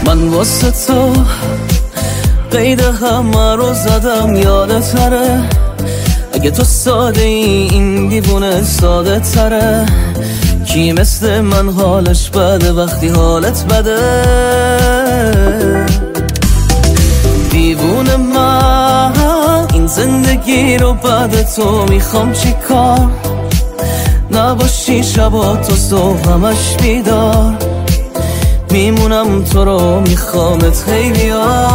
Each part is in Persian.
من واسه تو قید همه رو زدم، یادت نره اگه تو ساده ای این دیوونه ساده تره. کی مثل من حالش بده وقتی حالت بده؟ دیوونه من این زندگی رو بعد تو میخوام چی کار؟ نباشی شبا تو صبح همش بیدار، میمونم تو رو میخوامت خیلی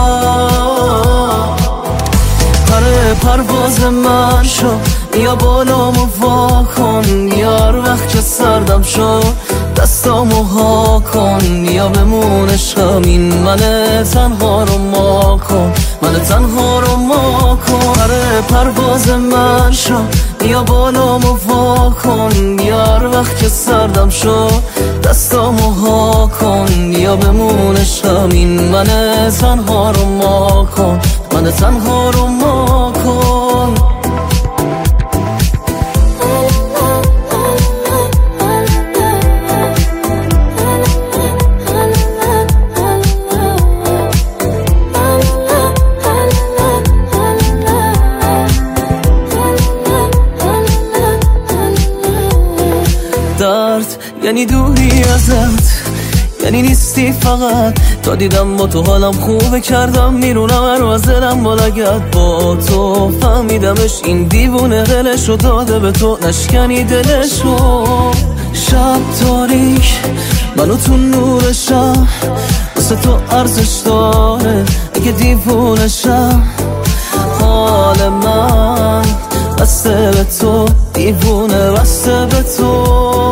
پره پرواز من شو، یا بالامو وا کن یار وقت که سردم شو، دستامو ها کن یا بمون عشقم، این من تنها رو ما کن، من تنها رو ما کن. پره پرواز من شو، یا بالامو وا کن یار وقت که سردم شو، دستامو ها کن یا بمون عشقم، این من تنها رو ما کن، من تنها رو ما کن. درد یعنی دوری ازت، یعنی نیستی فقط. تا دیدم با تو حالم خوبه کردم میرونم هر از دلم با لگت. با تو فهمیدمش این دیوونه دلشو داده به تو، نشکنی دلشو. شب تاریک منو تو نورشم، واسه تو ارزش داره اگه دیوونشم. حال من بسته به تو، دیوونه بسته به تو.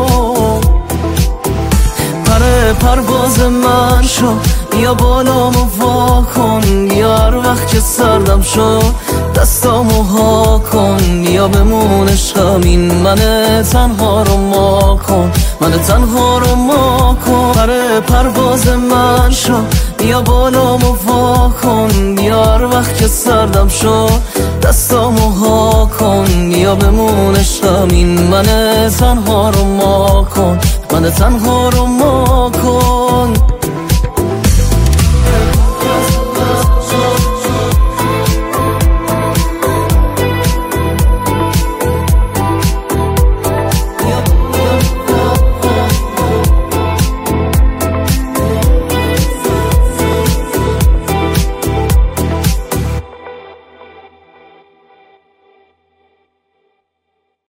پره پرواز من شو، یا بالامو وا کن یار وقت که سردم شو، دستامو ها کن یا بمون عشقم، این من تنها رو ما کن، من تنها رو ما کن. پره پرواز من شو، یا بالامو وا کن یار وقت که سردم شو، دستامو ها کن یا بمون عشقم، این من تنها رو ما کن، من تنها رو ما کن.